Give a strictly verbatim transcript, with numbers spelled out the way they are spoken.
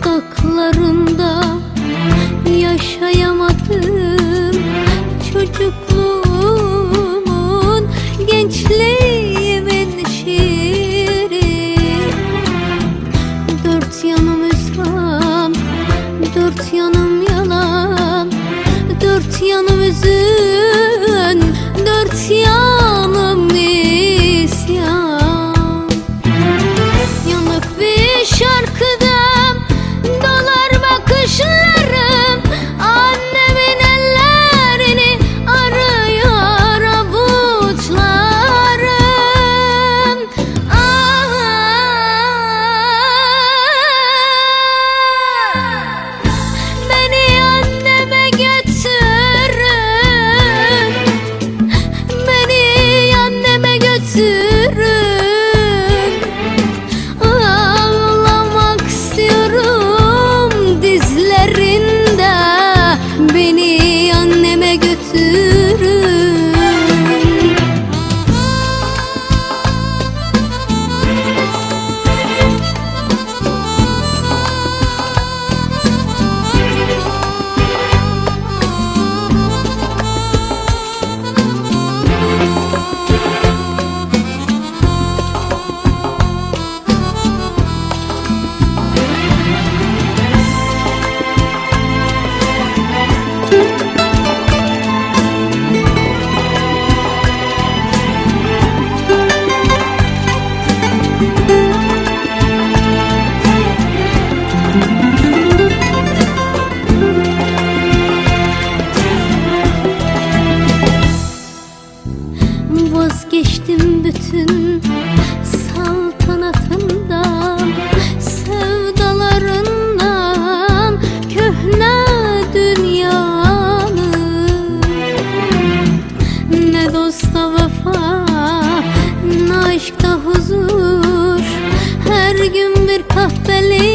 dudaklarında yaşayamadım. Çocukluğumun, gençliğimin şiiri. Dört yanım hüsran, dört yanım yalan, dört yanım üzün, dört yanım isyan. Yanık bir şarkıda dolar bakışlarım, annemin ellerini arıyor avuçlarım. Ah, beni anneme götürün, beni anneme götürün. Ağlamak istiyorum dizlerinde, beni anneme götürün. Vazgeçtim bütün saltanatından, sevdalarından, köhne dünyanın. Ne dosta vefa, ne aşkta huzur, her gün bir kahveli